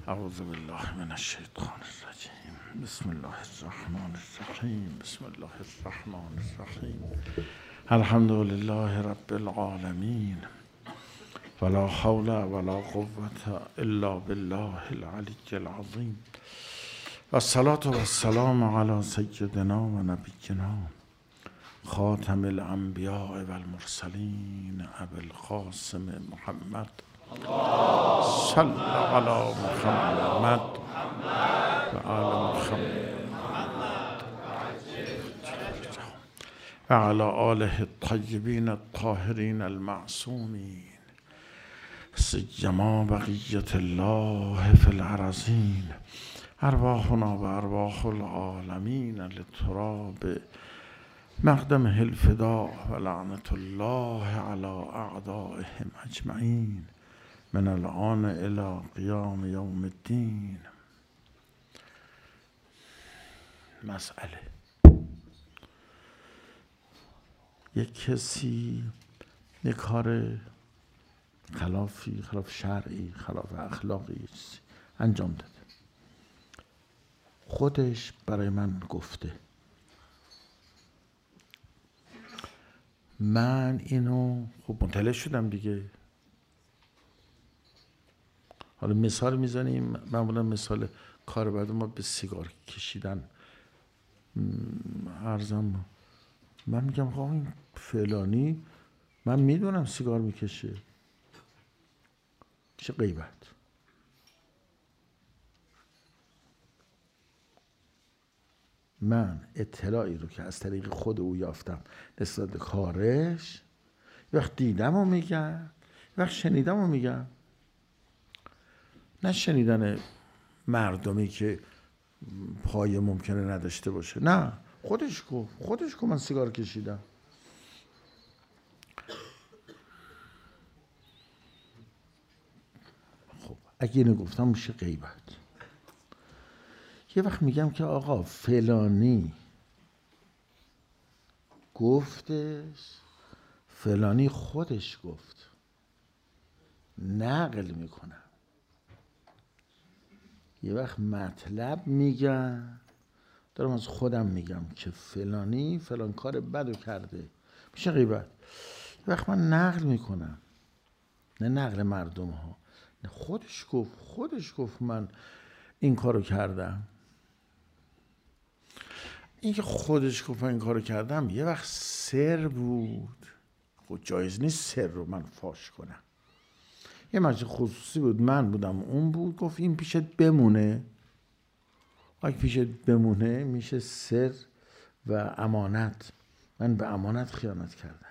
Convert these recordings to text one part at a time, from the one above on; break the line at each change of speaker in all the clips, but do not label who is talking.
اعوذ بالله من الشیطان الرجیم. بسم الله الرحمن الرحیم. بسم الله الرحمن الرحیم. الحمد لله رب العالمین ولا حول ولا قوة الا بالله العلی العظیم و الصلاة و السلام علی سیدنا و نبینا خاتم الانبیاء و المرسلین ابی القاسم محمد صلی علی محمد و آل محمد و علی آله الطیبین الطاهرین المعصومین سیما بقیة الله فی الارضین ارواحنا و ارواح العالمین لتراب مقدمه الفداء و لعنة الله علی اعدائهم اجمعین من الآن الى قیام یوم الدین. مسئله: یک کسی یک کار خلاف شرعی، خلاف اخلاقی انجام داده، خودش برای من گفته من اینو خب مطلع شدم دیگه. حالا مثال میزنیم، معمولا مثال کار بعد ما به سیگار کشیدن عرضم، من میگم خب این فلانی من میدونم سیگار میکشه، چه غیبت. من اطلاعی رو که از طریق خود او یافتم نسبت به کارش، یه وقت دیدم و میگم، یه وقت شنیدم و میگم. نه شنیدن مردمی که پای ممکنه نداشته باشه، نه، خودش گفت من سیگار کشیدم. خب اگه اینو گفتم میشه غیبت. یه وقت میگم که آقا فلانی گفتش، فلانی خودش گفت، نقل میکنم. یه وقت مطلب میگم، دارم از خودم میگم که فلانی فلان کار بدو کرده، میشه غیبت. یه وقت من نقل میکنم، نه نقل مردم ها، نه خودش گفت من این کارو کردم. این که خودش گفت من این کارو کردم یه وقت سر بود، خب جایز نیست سر رو من فاش کنم. یه مجلس خصوصی بود، من بودم اون بود، گفت این پیشت بمونه. اگه پیشت بمونه میشه سر و امانت. من به امانت خیانت کردم،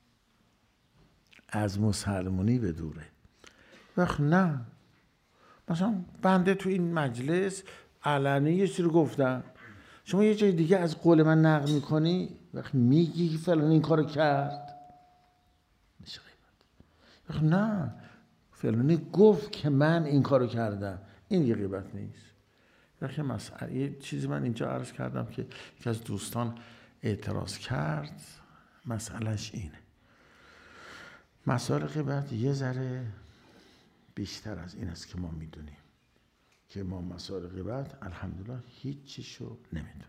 از مسلمانی به دوره. وقت نه، مثلا بنده تو این مجلس علنی یه چیزی رو گفتم، شما یه جای دیگه از قول من نقل میکنی، وقت میگی فلان این کارو کرد، میشه غیبت. وقت نه، فلانی گفت که من این کارو کردم، این یه غیبت نیست. وقت مسئله یه چیزی من اینجا عرض کردم که یکی از دوستان اعتراض کرد، مسئلهش اینه. مسائل غیبت یه ذره بیشتر از این است که ما میدونیم، که ما مسائل غیبت الحمدلله هیچ چیشو نمیدونیم.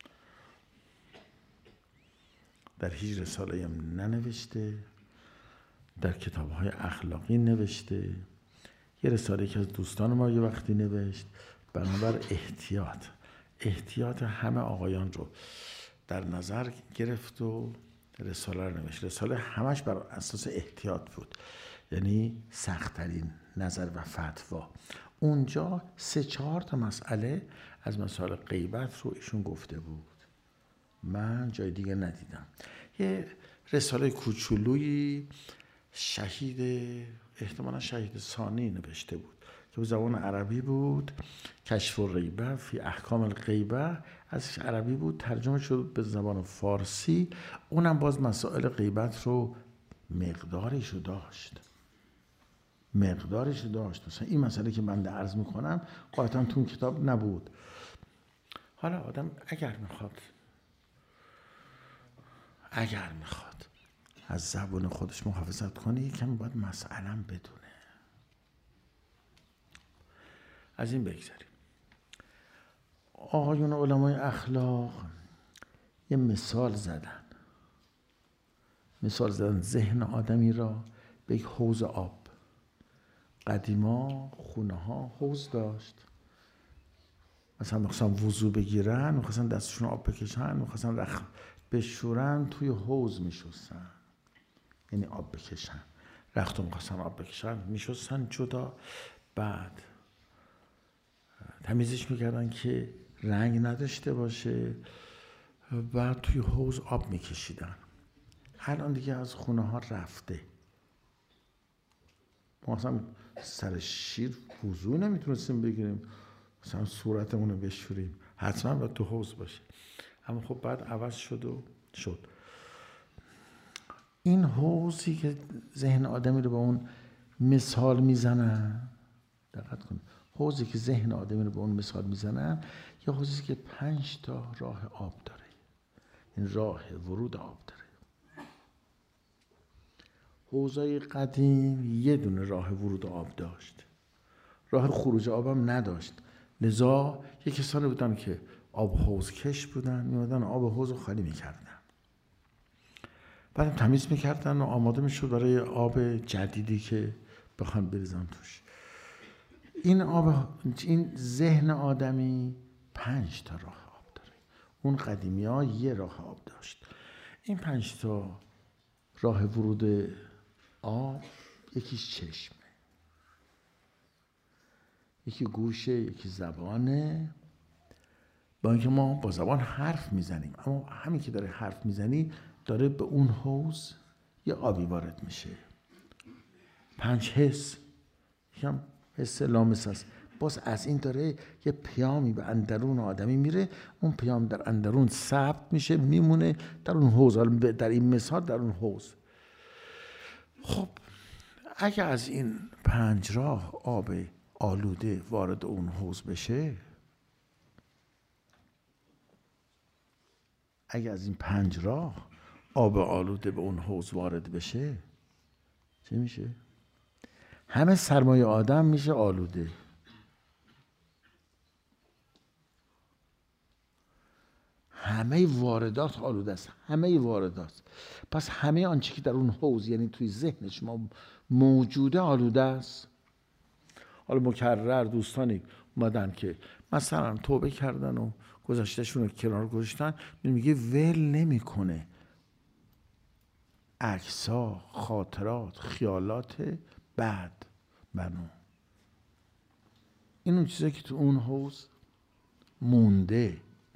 در هیچ رساله هم ننوشته، در کتاب‌های اخلاقی نوشته. یه رساله که از دوستان ما یه وقتی نوشت، بنابر احتیاط همه آقایان رو در نظر گرفت و رساله رو نوشت. رساله همش بر اساس احتیاط بود، یعنی سخت‌ترین نظر و فتوا. اونجا 3-4 تا مسئله از مسائل غیبت رو ایشون گفته بود، من جای دیگه ندیدم. یه رساله کوچولویی احتمالا شهید ثانی نوشته بود که به زبان عربی بود، کشف الریبه فی احکام الغیبه، از عربی بود، ترجمه شد به زبان فارسی. اونم باز مسائل غیبت رو مقدارش داشت. مثلا این مسئله که من عرض میکنم قاطعا تو اون کتاب نبود. حالا آدم اگر میخواد از زبان خودش محافظت کنه، یکم باید مسئله‌ام بدونه. از این بگذاریم. آقایون علمای اخلاق یه مثال زدن ذهن آدمی را به یک حوض آب. قدیما خونه ها حوض داشت، مثلا میخواستن وضو بگیرن، میخواستن دستشون آب بکشن، میخواستن رخت بشورن، توی حوض میشستن، یعنی آب بکشن. رخت رو میخواستن آب بکشن میشستن جدا، بعد تمیزش میکردن که رنگ نداشته باشه، بعد توی حوض آب میکشیدن. الان دیگه از خونه ها رفته. ما مثلا سر شیر وضو نمیتونستیم بگیریم، مثلا صورتمون رو بشوریم، حتما باید تو حوض باشه. اما خب بعد عوض شد. این حوضی که ذهن آدمی رو به اون مثال میزنن، دقت کن، حوضی که ذهن آدمی رو به اون مثال میزنن یا حوضی که 5 تا راه آب داره، این راه ورود آب داره. حوضای قدیم یه دونه راه ورود آب داشت، راه خروج آب هم نداشت. لذا یک کسانی بودن که آب حوض کش بودن، میمدن آب حوض رو خالی میکردن، بعدم تمیز میکردن و آماده میشد برای آب جدیدی که بخوان بریزن توش. این ذهن آدمی 5 تا راه آب داره. اون قدیمی ها یه راه آب داشت. این 5 تا راه ورود آب، یکیش چشمه، یکی گوشه، یکی زبانه. با اینکه ما با زبان حرف میزنیم، اما همین که داره حرف میزنی داره به اون حوض یه آبی وارد میشه. 5 حس، یکم حس لامس هست، باز از این داره یه پیامی به اندرون آدمی میره، اون پیام در اندرون ثبت میشه، میمونه در اون حوض، در این مثال در اون حوض. خب اگه از این 5 راه آب آلوده وارد اون حوض بشه، اگه از این 5 راه آب آلوده به اون حوض وارد بشه، چه میشه؟ همه سرمایه آدم میشه آلوده. همه واردات آلوده است، همه واردات. پس همه آنچه که در اون حوض، یعنی توی ذهن شما موجوده، آلوده است. حالا مکرر دوستانی اومدن که مثلا توبه کردن و گذشتهشون رو کنار گذاشتن، میگه ول نمیکنه عکس‌ها، خاطرات، خیالات بد منو. این اون چیزایی که تو اون حوض مونده.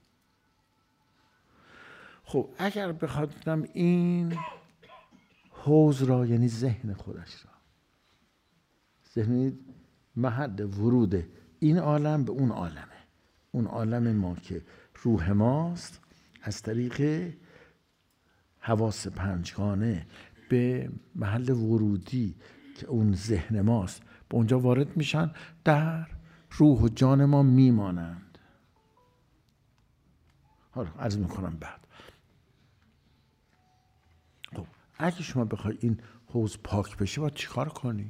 خب اگر بخوادم این حوض را، یعنی ذهن خودش را، ذهن محل ورود این عالم به اون عالمه، اون عالم ما که روح ماست، از طریق حواس 5گانه به محل ورودی که اون ذهن ماست به اونجا وارد میشن، در روح و جان ما میمانند. حالا عرض میکنم بعد. خب اگه شما بخوای این حوض پاک بشه باید چیکار کنی؟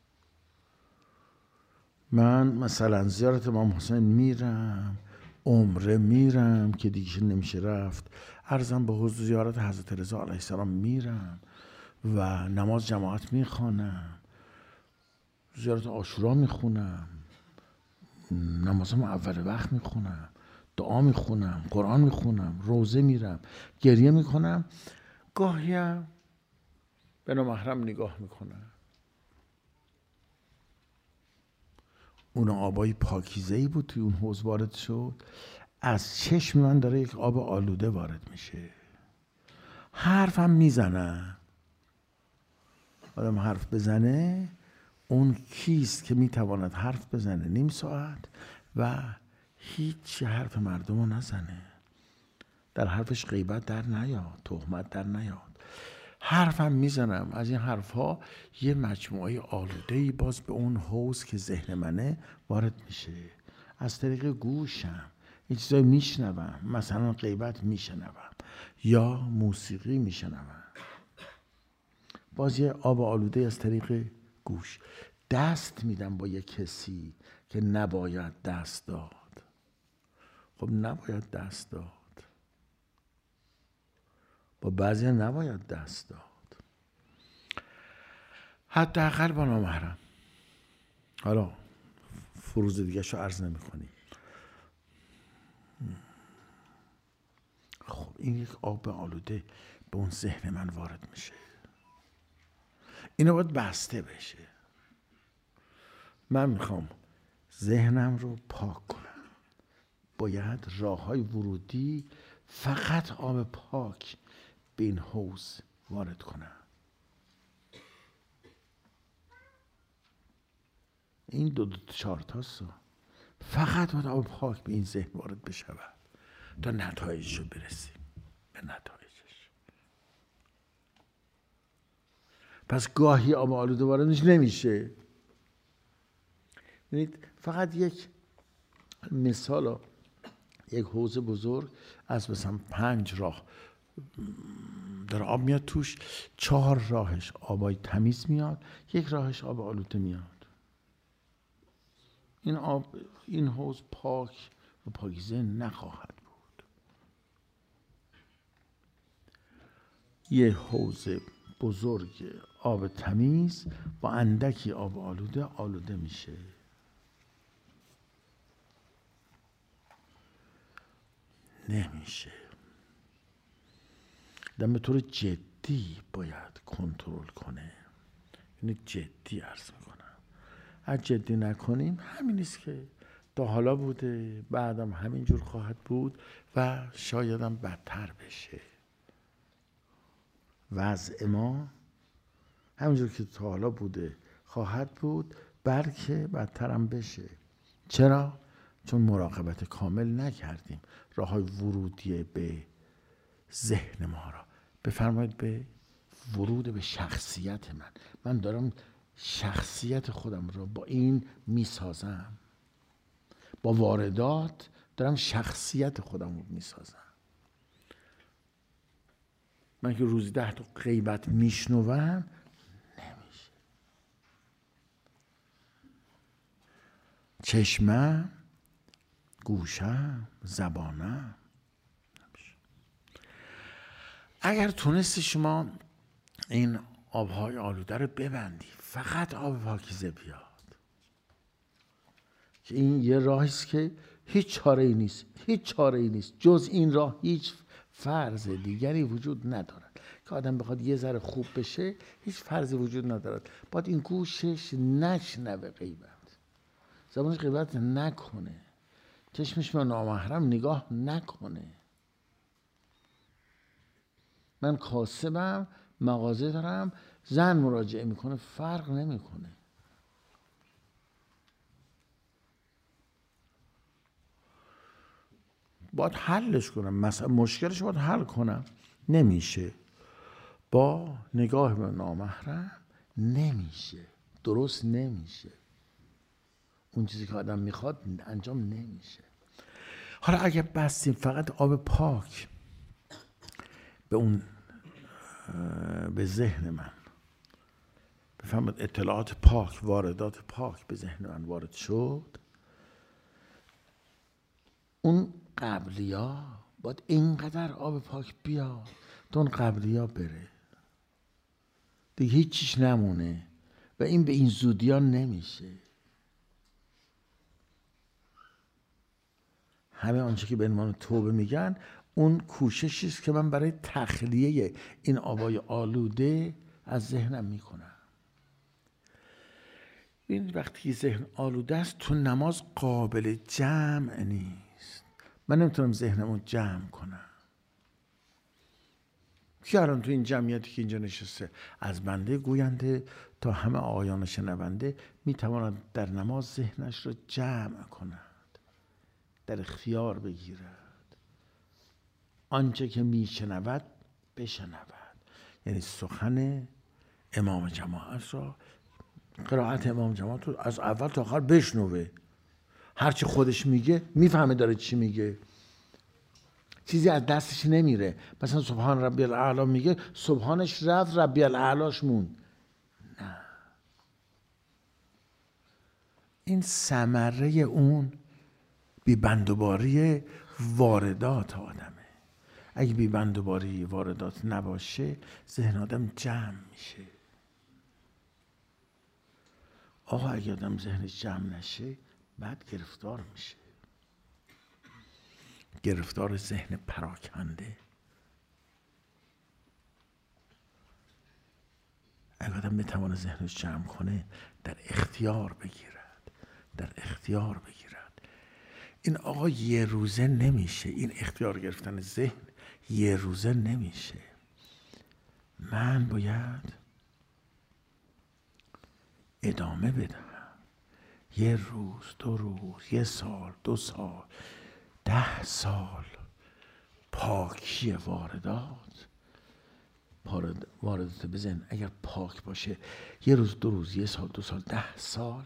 من مثلا زیارت امام حسین میرم، عمره میرم که دیگه نمیشه رفت، عرضم به حضور زیارت حضرت رضا علیه السلام میرم و نماز جماعت میخوانم، زیارت عاشورا میخونم، نمازم اول وقت میخونم، دعا میخونم، قرآن میخونم، روزه میرم، گریه میکنم، گاهیم به نامحرم نگاه میکنم. اون آبای پاکیزه‌ای بود توی اون حوض وارد شد، از چشم من داره یک آب آلوده وارد میشه. حرفم میزنم، آدم حرف بزنه، اون کیست که میتواند حرف بزنه نیم ساعت و هیچ حرف مردم رو نزنه، در حرفش غیبت در نیاد، تهمت در نیاد. حرفم میزنم، از این حرفها یه مجموعه آلوده‌ای باز به اون حوض که ذهن منه وارد میشه. از طریق گوشم یه چیزایی میشنوم، مثلا غیبت میشنوم یا موسیقی میشنوم، باز یه آب آلوده از طریق گوش. دست میدم با یه کسی، که نباید دست داد. خب نباید دست داد، با بعضی نباید دست داد، حداقل با نامحرم. حالا فروز دیگه شو عرض نمی کنی. خب این یک آب آلوده به اون ذهن من وارد میشه، اینو باید بسته بشه. من میخوام ذهنم رو پاک کنم، باید راههای ورودی فقط آب پاک به این حوض وارد کنم. این دو چهار تاست، فقط باید آب پاک به این ذهن وارد بشود تا نتایجش رو برسیم به نتایجش. پس گاهی آب آلوده واردش نمیشه. ببینید فقط یک مثال، یک حوض بزرگ از مثلا 5 راه در آب میاد توش، 4 راهش آبای تمیز میاد، 1 راهش آب آلوده میاد. این آب، این حوض پاک و پاکیزه نخواهد بود. یه حوض بزرگ آب تمیز با اندکی آب آلوده میشه. نمیشه. دم به طور جدی باید کنترل کنه. یعنی جدی عرض میکنم. اگه جدی نکنیم همین است که تا حالا بوده، بعدم همینجور خواهد بود و شایدم بدتر بشه. وضع ما همینجور که تا حالا بوده خواهد بود، بلکه بدتر هم بشه. چرا؟ چون مراقبت کامل نکردیم. راههای ورودی به ذهن ما را بفرمایید به ورود به شخصیت من دارم شخصیت خودم را با این میسازم، با واردات دارم شخصیت خودم رو میسازم. من که روزی 10 تا غیبت میشنوم نمیشه. چشمم، گوشم، زبانم نمیشه. اگر تونستی شما این آبهای آلوده رو ببندی، فقط آب پاکیزه بیاد، که این یه راهی است که هیچ چاره‌ای نیست جز این راه. هیچ فرض دیگری وجود ندارد که آدم بخواد یه ذره خوب بشه. هیچ فرضی وجود ندارد. باید این گوشش نشنوه غیبت، زبانش غیبت نکنه، چشمش به نامحرم نگاه نکنه. من کاسبم، مغازه دارم، زن مراجعه میکنه، فرق نمیکنه. باید حلش کنم، مثلا مشکلش باید حل کنم. نمیشه. با نگاه به نامحرم نمیشه، درست نمیشه. اون چیزی که آدم میخواد انجام نمیشه. حالا اگه بستیم فقط آب پاک به ذهن من، بفهمید اطلاعات پاک، واردات پاک به ذهن من وارد شد، اون قبلیا باید اینقدر آب پاک بیاد تا اون قبلیا بره، دیگه هیچیش نمونه و این به این زودی ها نمیشه. همه آنچه که به عنوان توبه میگن اون کوششی است که من برای تخلیه این آبای آلوده از ذهنم میکنم. این وقتی ذهن آلوده است تو نماز قابل جمع نیست. من نمیتونم ذهنم رو جمع کنم. کی الان تو این جمعیتی که اینجا نشسته از بنده گوینده تا همه آقایان شنونده میتواند در نماز ذهنش رو جمع کند، در اختیار بگیرد، آنچه که میشنود بشنود. یعنی سخن امام جماعت را، قرائت امام جماعت رو از اول تا آخر بشنوه. هرچی خودش میگه میفهمه داره چی میگه، چیزی از دستش نمیره. مثلا سبحان ربی الاعلی میگه، سبحانش رفت، ربی الاعلاش موند. نه، این ثمره اون بی‌بندوباری واردات آدمه. اگه بی‌بندوباری واردات نباشه ذهن آدم جمع میشه. آقا اگه آدم ذهنش جمع نشه بعد گرفتار میشه، گرفتار ذهن پراکنده. اگه آدم بتونه ذهنش جمع کنه در اختیار بگیرد، در اختیار بگیرد. این آقا یه روزه نمیشه، این اختیار گرفتن ذهن یه روزه نمیشه. من باید ادامه بدم. یه روز، 2 روز، 1 سال، 2 سال، 10 سال پاکی واردات بزن. اگر پاک باشه 1 روز، 2 روز، 1 سال، 2 سال، 10 سال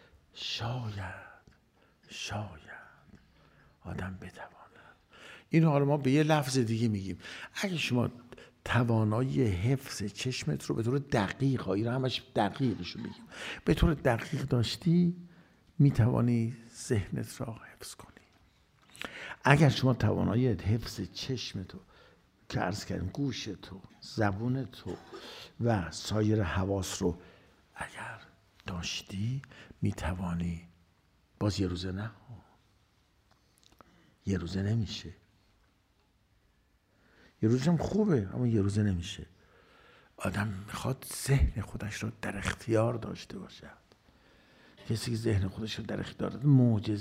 شاید آدم بتواند. این حالا ما به یه لفظ دیگه میگیم. اگه شما توانایی حفظ چشمت رو به طور دقیق، این رو همش دقیقشو بگیم، به طور دقیق داشتی میتوانی ذهنت را حفظ کنی. اگر شما توانایی حفظ چشمتو که عرض کردیم، گوشتو، زبونتو و سایر حواس رو اگر داشتی میتوانی. باز 1 روزه نه، 1 روزه نمیشه. 1 روزه هم خوبه اما 1 روزه نمیشه. آدم میخواد ذهن خودش رو در اختیار داشته باشد. کسی که ذهن خودش رو در اختیار داشته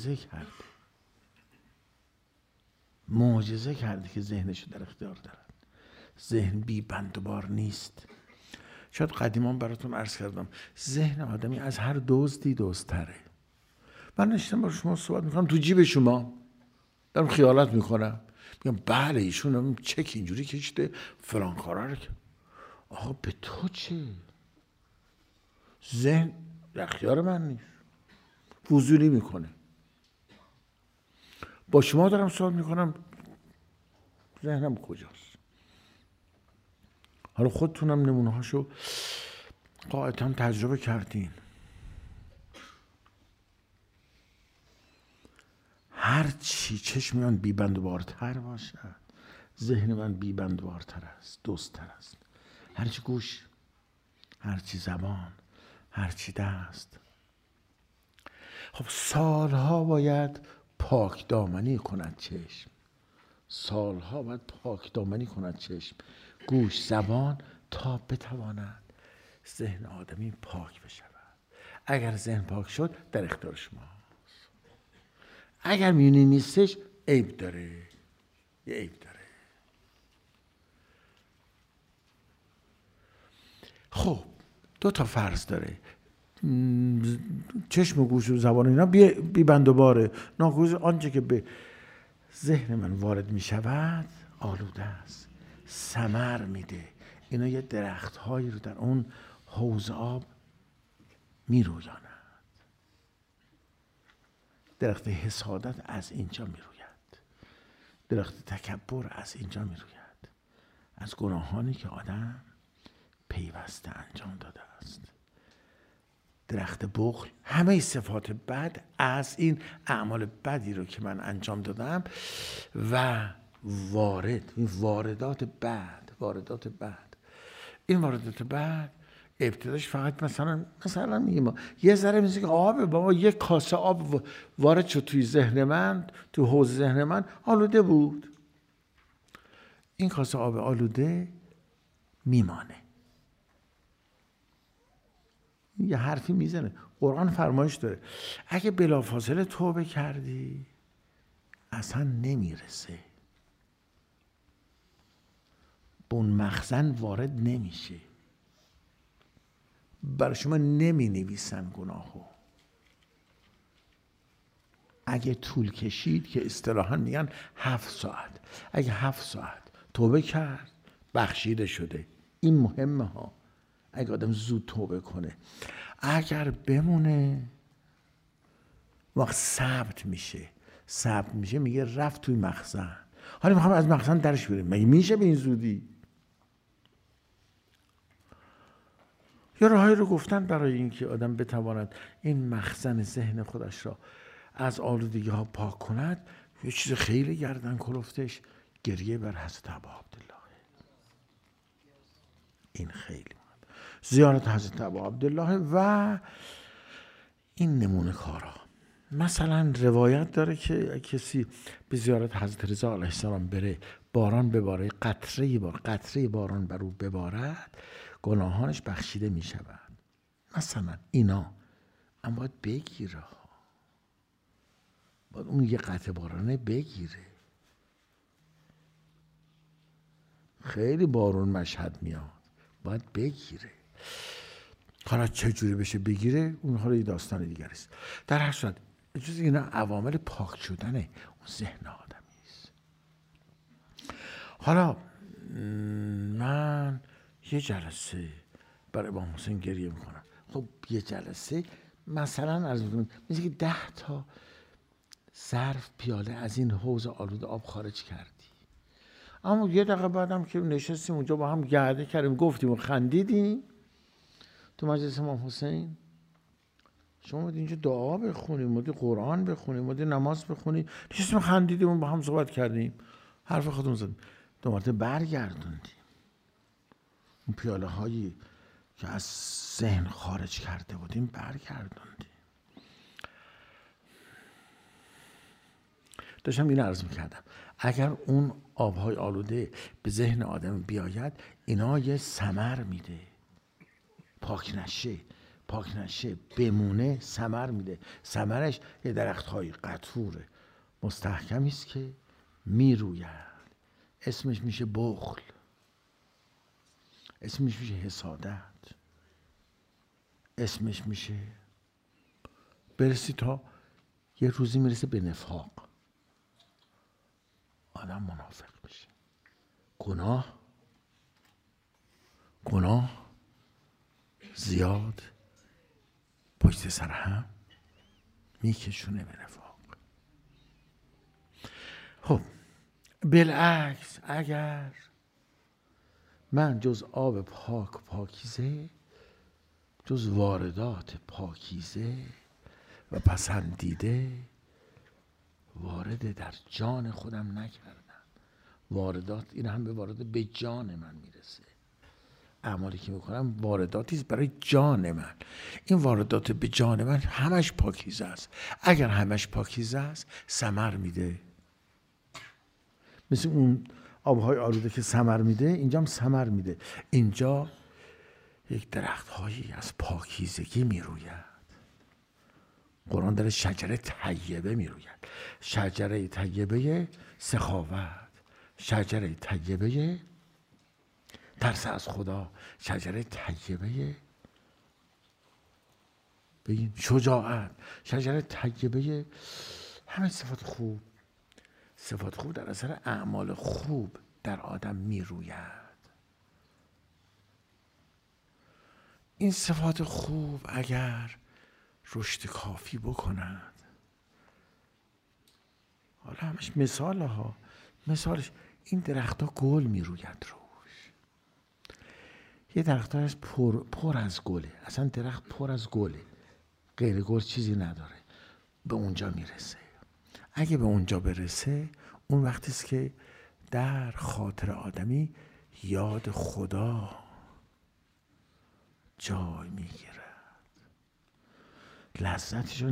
معجزه کرده که ذهنش رو در اختیار دارد. ذهن بی بند و بار نیست. شاید قدیمان براتون عرض کردم ذهن آدمی از هر دزدی دزدتره. من نشستم با شما صحبت میکنم، تو جیب شما دارم خیالت میکنم، میگم بله ایشون چک اینجوری کشیده فلان کارا رو. آقا به تو چه؟ ذهن در اختیار من نیست، فضولی میکنه. با شما دارم صحبت میکنم، ذهنم کجاست؟ حالا خودتونم نمونه هاشو قاعدتاً تجربه کردین. هر چی چشم من بی‌بندوبارتر باشد، ذهن من بی‌بندوبارتر است، دوست‌تر است. هرچی گوش، هرچی زبان، هرچی دست. خب سالها باید پاک دامنی کند چشم، سالها باید پاک دامنی کند چشم، گوش، زبان، تا بتواند ذهن آدمی پاک بشود. اگر ذهن پاک شد در اختیار شماست. اگر میونی نیستش عیب داره، یه عیب داره. خب 2 تا فرض داره، چشم و گوش و زبان اینا بی بند و باره. ناگوز آنچه که به ذهن من وارد می شود آلوده است، ثمر میده. اینا یه درخت هایی رو در اون حوض آب می رویاند. درخت حسادت از اینجا می روید، درخت تکبر از اینجا می روید، از گناهانی که آدم پیوسته انجام داده است. درخت بخل، همه صفات بد از این اعمال بدی رو که من انجام دادم و واردات بد. این واردات بد ابتداش فقط مثلا میگیم یه ذره میشه که آب، بابا یه کاسه آب وارد شد توی ذهن من، تو حوض ذهن من، آلوده بود. این کاسه آب آلوده میمانه. یه حرفی میزنه، قرآن فرمایش داره اگه بلافاصله توبه کردی اصلا نمیرسه، به اون مخزن وارد نمیشه. برای شما نمی نویسن گناهو. اگه طول کشید که اصطلاحاً میگن 7 ساعت، اگه 7 ساعت توبه کرد بخشیده شده. این مهمه ها، اگه آدم زود توبه کنه. اگر بمونه وقت ثبت میشه میگه رفت توی مخزن، حالا میخوام از مخزن درش بریم. مگه میشه به این زودی؟ یا راهی رو گفتن برای اینکه آدم بتواند این مخزن ذهن خودش را از آلودگی ها پاک کند. یه چیز خیلی گردن کلفتش گریه بر حضرت ابا عبدالله. این خیلی مهم. زیارت حضرت ابا عبدالله و این نمونه کارا. مثلا روایت داره که کسی به زیارت حضرت رضا علیه السلام بره، باران بباره، قطره باران بر او ببارد، گناهانش بخشیده می شود. مثلا اینا اما باید بگیره، باید اون یه قطره بارانه بگیره. خیلی بارون مشهد میاد، باید بگیره. حالا چجوری بشه بگیره اون حالا یه داستان دیگر است. در هر صورت جز اینا عوامل پاک شدن اون ذهن آدمی است. حالا من یه جلسه برای امام حسین گریه میکنم. خب یه جلسه مثلا از مثل که 10 تا ظرف پیاله از این حوض آلود آب خارج کردی، اما یه دقیقه بعدم که نشستیم اونجا با هم گرده کردیم، گفتیم و خندیدیم تو مجلس امام حسین، شما باید اینجا دعا بخونیم، باید قرآن بخونیم، باید نماز بخونیم، نشستیم خندیدیم و با هم صحبت کردیم، حرف خودمون زدیم، دو مرتبه برگردوندیم اون پیاله هایی که از ذهن خارج کرده بودیم، برگردوندیم. داشتم این عرض میکردم اگر اون آبهای آلوده به ذهن آدم بیاید، اینا یه ثمر میده. پاک نشه بمونه، ثمر میده. ثمرش یه درخت‌های قطور مستحکمی است که میروید. اسمش میشه بخل، اسمش میشه حسادت، اسمش میشه برسی تا یه روزی میرسه به نفاق، آدم منافق میشه. گناه زیاد پشت سر هم میکشونه به نفاق. خب بالعکس اگر من جز آب پاکیزه، جز واردات پاکیزه و پسندیده وارد در جان خودم نکردم، واردات این هم به وارد به جان من میرسه، اعمالی که میکنم وارداتی است برای جان من. این واردات به جان من همش پاکیزه است. اگر همش پاکیزه است ثمر میده، مثل اون آبهای آلوده که ثمر میده، اینجا هم ثمر میده. اینجا یک درخت هایی از پاکیزگی میروید. قرآن داره شجره طیبه میروید، شجره طیبه سخاوت، شجره طیبه ترس از خدا، شجره طیبه بگین شجاعت، شجره طیبه همه صفات خوب در اثر اعمال خوب در آدم میروید. این صفات خوب اگر رشد کافی بکنند، حالا همش مثالش این درخت ها گل میروید روش. یه درخت ها هست پر از گله، اصلا درخت پر از گله، غیر گل چیزی نداره، به اونجا میرسه. اگه به اونجا برسه اون وقتی است که در خاطر آدمی یاد خدا جای میگیرد. لذتشو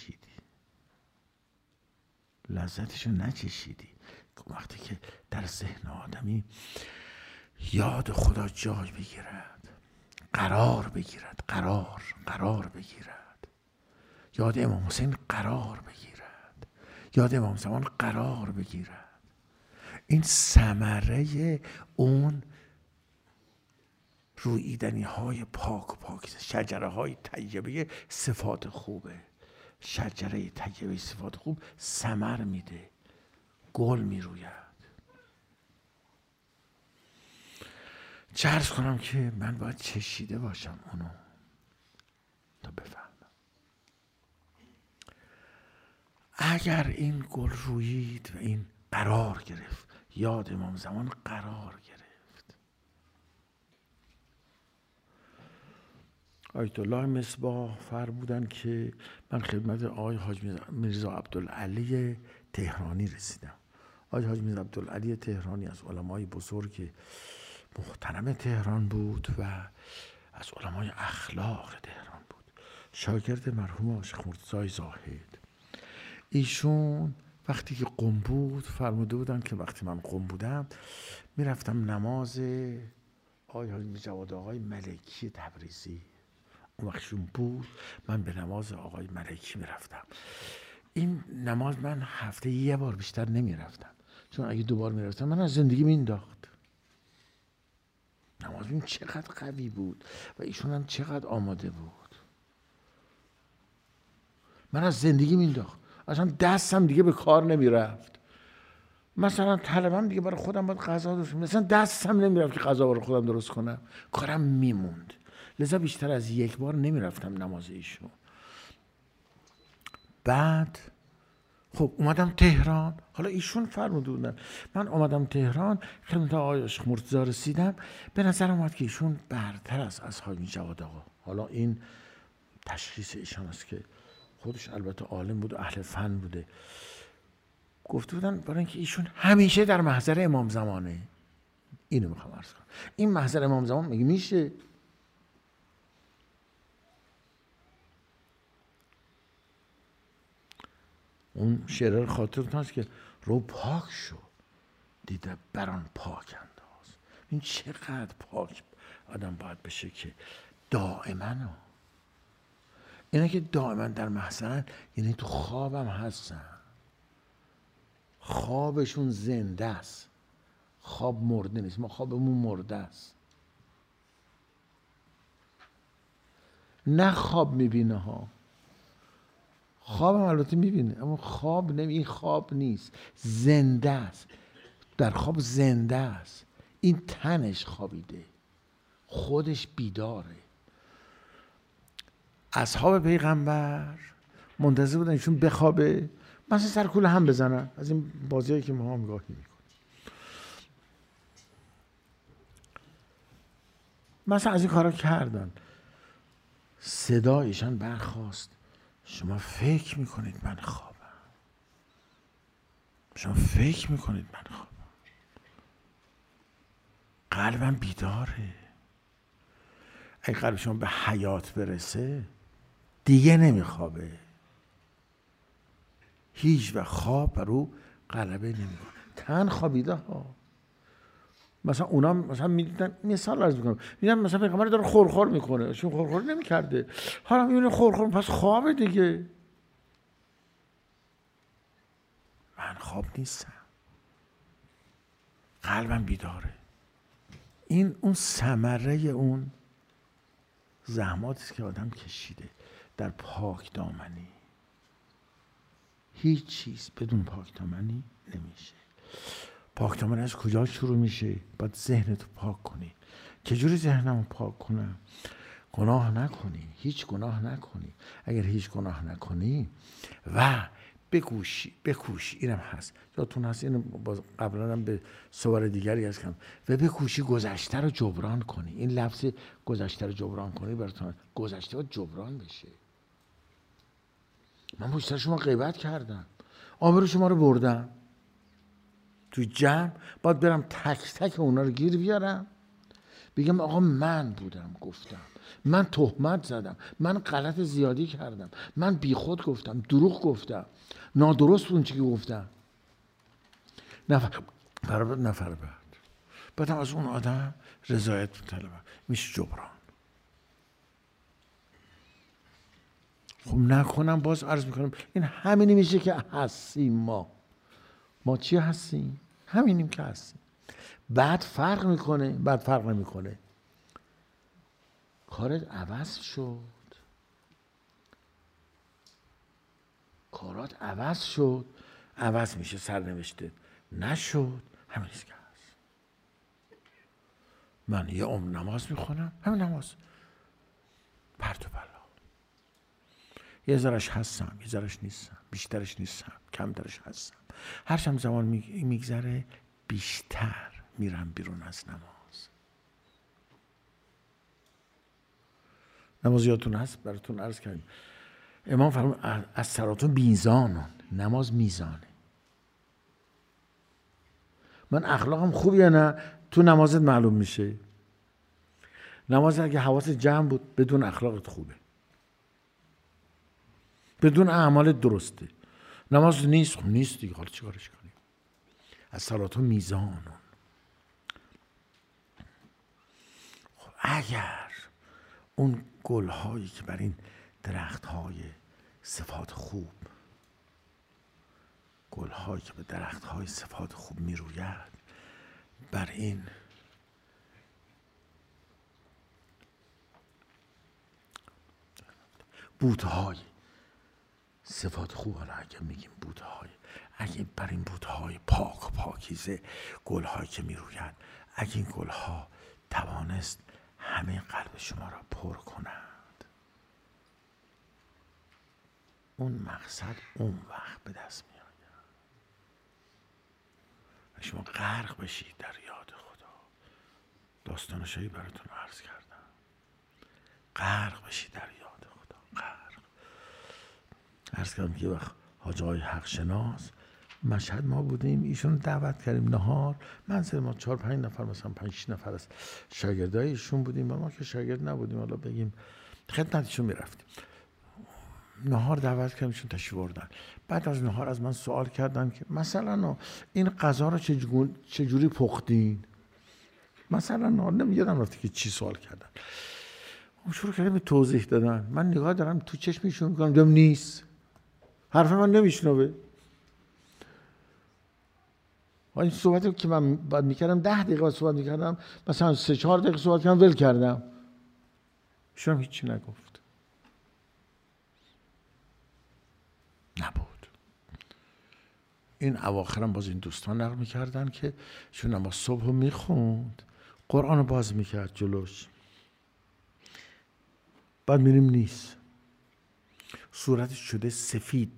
نچشیدی وقتی که در ذهن آدمی یاد خدا جای بگیرد، قرار بگیرد، قرار بگیرد، یاد امام حسین قرار بگیرد، یاد امام زمان قرار بگیرد. این ثمره اون روییدنی های پاک شجره های طیبه صفات خوبه. شجره طیبه صفات خوب ثمر میده، گل میروید. چه عرض کنم که من باید چشیده باشم اونو تا بفهمم. اگر این گل رویید و این قرار گرفت، یاد امام زمان قرار گرفت، آیت الله مصباح فرمودن که من خدمت آقای حاج میرزا عبدالعلی تهرانی رسیدم. آقای حاج میرزا عبدالعلی تهرانی از علمای بزرگ محترم تهران بود و از علمای اخلاق تهران بود، شاگرد مرحوم شیخ مرتضی زاهد. ایشون وقتی که قم بود فرموده بودن که وقتی من قم بودم میرفتم نماز آقای حاج جواد آقای ملکی تبریزی، اون وقتشون بود من به نماز آقای ملکی میرفتم. این نماز من هفته یه بار بیشتر نمیرفتم، چون اگه دوبار میرفتم من از زندگی مینداخت. نماز ببین چقدر قوی بود و ایشون هم چقدر آماده بود. من از زندگی مینداخت، اصلا دستم دیگه به کار نمیرفت. مثلا طلبم دیگه برای خودم باید غذا درست کنم، مثلا دستم نمیرفت که غذا برای خودم درست کنم، کارم میموند. لذا بیشتر از یک بار نمیرفتم نماز ایشون. بعد خب اومدم تهران. حالا ایشون فرموده بودن من اومدم تهران خدمت آقای شیخ مرتضی رسیدم، به نظر اومد که ایشون برتر است از حاج جواد آقا. حالا این تشخیص ایشان است که خودش البته عالم بود و اهل فن بوده. گفته بودن برای اینکه ایشون همیشه در محضر امام زمانه. اینو میخوام عرض کنم، این محضر امام زمان میگه میشه. اون شعر خاطرتون هست که رو پاک شو دیده بران پاک انداز. این چقدر پاک آدم باید بشه که دائما اینه که دائما در محضرن، یعنی تو خوابم هستن، خوابشون زنده است، خواب مرده نیست، ما خوابمون مرده است. نه خواب میبینه ها، خوابم البته میبینه اما خواب این خواب نیست، زنده است، در خواب زنده است. این تنش خوابیده، خودش بیداره. اصحاب پیغمبر منتظر بودن ایشون بخوابه مثلا سر کوله هم بزنن، از این بازیایی که ما هم گاهی میکنیم. مثلا از این کارا کردن. صدا ایشان برخاست شما فکر میکنید من خوابم، شما فکر میکنید من خوابم، قلبم بیداره. اگه قلب شما به حیات برسه دیگه نمیخوابه، هیچ و خواب بر او غلبه نمیکنه. تن خوابیده ها. مثلا اونا مثلا میدیدن، مثال عرض میکنم، میدیدن مثلا پیغمبر داره خورخور میکنه، چون خورخور نمیکرده، حالا میبینه خورخور، پس خوابه دیگه. من خواب نیستم، قلبم بیداره. این اون ثمره اون زحماتی است که آدم کشیده در پاک دامنی. هیچ چیز بدون پاک دامنی نمیشه. پاک دامنی از کجا شروع میشه؟ باید ذهنتو پاک کنی. چجوری ذهنمو پاک کنم؟ گناه نکنی، هیچ گناه نکنی. اگر هیچ گناه نکنی و بکوشی اینم هست، یادتون هست اینو قبلا هم به صور دیگری هست کنم، و بکوشی گذشته رو جبران کنی. این لفظ گذشته رو جبران کنی براتون، گذشته باید جبران بشه. من پشت سر شما غیبت کردم، آبرو شما رو بردم، تو جمع باید برم تک تک اونا رو گیر بیارم، بگم آقا من بودم گفتم، من تهمت زدم، من غلط زیادی کردم، من بیخود گفتم، دروغ گفتم، نادرست بود چی که گفتم. نفر بعدم از اون آدم رضایت طلبم، میشه جبران. خب نکنم باز عرض میکنم این همینی میشه که هستیم. ما چی هستیم؟ همینیم که هستیم. بعد فرق میکنه، بعد فرق نمیکنه. کارت عوض شد، کارات عوض شد، عوض میشه سرنوشته، نشد همینیست که هست. من یه عمر نماز میخونم، همین نماز پرت و پلا، یه ذرش هستم، یه ذرش نیستم، بیشترش نیستم، کمترش هستم. هرچند زمان میگذره بیشتر میرم بیرون از نماز. نماز یادتون هست براتون عرض کردیم امام فرمود از صلاتون میزانون، نماز میزانه. من اخلاقم خوب یا نه تو نمازت معلوم میشه. نماز اگه حواست جمع بود بدون اخلاقت خوبه، بدون اعمالت درسته. نماز نیست، خب نیست دیگه، حالا چیکارش کنیم؟ از صلاتون میزانون. خب اگر اون گلهایی که بر این درختهای صفات خوب، گلهایی که به درختهای صفات خوب میروید، بر این بوتهای صفات خوب، حالا اگه میگیم بوتهای، اگه بر این بوتهای پاک و پاکیزه گلهایی که میروید، اگه این گلها توانست همه قلب شما را پر کنند، اون مقصد اون وقت به دست میاد. شما غرق بشید در یاد خدا. داستان شایی براتون عرض کردم. غرق بشید در یاد خدا. غرق. عرض کردم یه وقت حاج آقای حق شناس مشهد ما بودیم، ایشون دعوت کردیم نهار، منزل ما 4-5 نفر مثلا 5-6 نفر از شاگردای ایشون بودیم، ما که شاگرد نبودیم حالا بگیم خدمتشون میرفتیم. نهار دعوت کردم، ایشون تشریف بردن. بعد از نهار از من سوال کردن که مثلا این غذا رو چجوری پختین؟ مثلا نمیدونم رفتی که چی سوال کردن. اون شروع کردم به توضیح دادن. من نگاه دارم تو چشمشون میکنم دیدم نیست، حرف من نمیشنوه. این صحبتی که من بعد میکردم 10 دقیقه صحبت میکردم، مثلا 3-4 دقیقه صحبت کردم ول کردم، ایشون هیچی نگفت. نبود. این اواخرم باز این دوستان نقل میکردن که چون نماز صبح رو میخوند، قرآن رو باز میکرد جلوش، بعد میریم نیست، صورتش شده سفید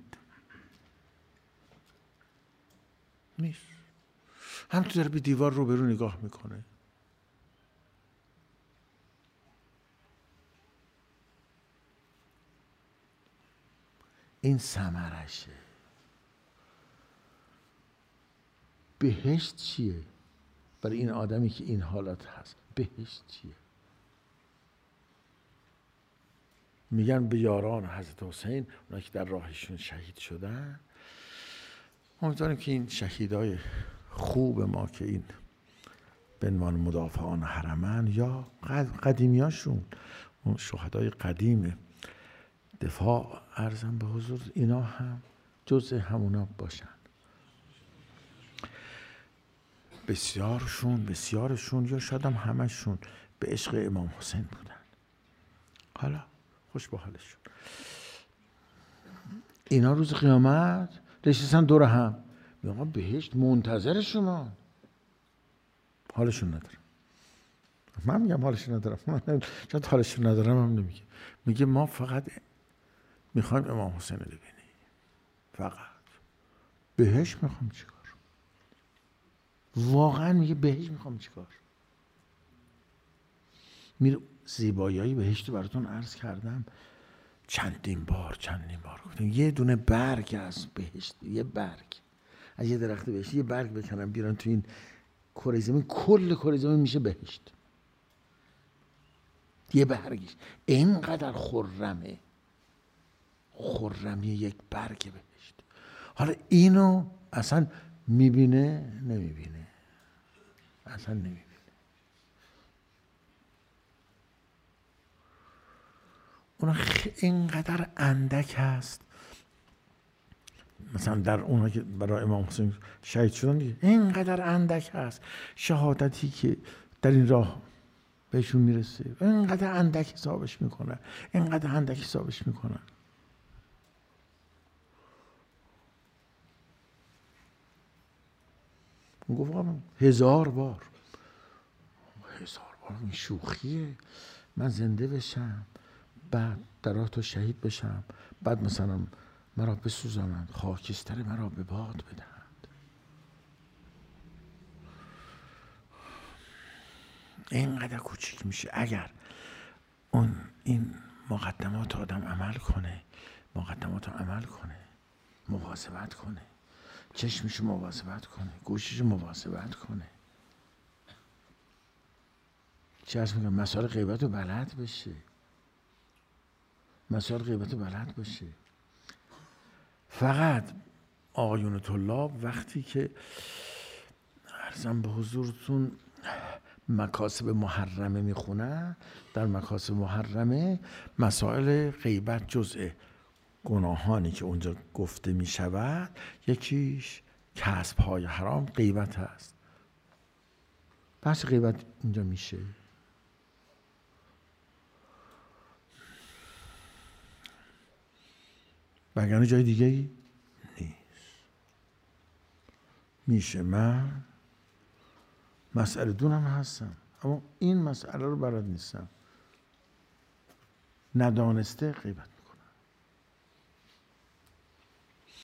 نیست، همینطور داره به دیوار رو برو نگاه میکنه. این ثمرشه. بهشت چیه برای این آدمی که این حالت هست؟ بهشت چیه؟ میگن به یاران حضرت حسین، اونایی که در راهشون شهید شدن، امیدواریم که این شهیدای خوب ما که این به عنوان مدافعان حرمن یا قدیمیاشون، اون شهدای قدیم دفاع، عرضم به حضور، اینا هم جزء همونا باشن. بسیارشون یا شاید هم همشون به عشق امام حسین بودن. حالا خوش به حالشون. اینا روز قیامت نشستن دور هم، میگن بهشت منتظر شما. حالشون ندارم. من میگم حالشون ندارم. چون حالشون ندارم هم نمیگه. میگه ما فقط میخوایم امام حسین رو ببینیم. فقط. بهشت میخوام چیکار؟ واقعا میگه بهشت میخوام چیکار؟ میره زیبایی‌های بهشت براتون عرض کردم چندین بار گفتم. یه دونه برگ از بهشت، یه برگ از یه درخت بهشت، یه برگ بکنن بیارن تو این کره زمین، کل کره زمین میشه بهشت. یه برگش اینقدر خرمه، خرمی یک برگ بهشت. حالا اینو اصلا میبینه نمیبینه، اصلا نمیبینه. اونا اینقدر اندک هست، مثلا در اونها که برای امام حسین شهید شدن دیگه، اینقدر اندک هست شهادتی که در این راه بهشون میرسه، اینقدر اندک حسابش میکنن، اینقدر اندک حسابش میکنن. گفتم 1000 بار این شوخیه؟ من زنده بشم، بعد در راه تو شهید بشم، بعد مثلا مرا بسوزانند، خاکستر مرا به باد بدهند. اینقدر کوچیک میشه اگر این مقدمات آدم عمل کنه، مواظبت کنه، چشمشو مواظبت کنه، گوششو مواظبت کنه. چه عرض میگم؟ مسائل غیبت رو بلد بشه. فقط آقایون طلاب وقتی که عرضم به حضورتون مکاسب محرمه میخونن، در مکاسب محرمه مسائل غیبت جزء گناهانی که اونجا گفته میشود، یکیش کسب‌های حرام غیبت هست. بحث غیبت اینجا میشه. وگرنه جای دیگه ای نیست. میشه من مسئله دونم هستم، اما این مسئله رو بلد نیستم. ندانسته غیبت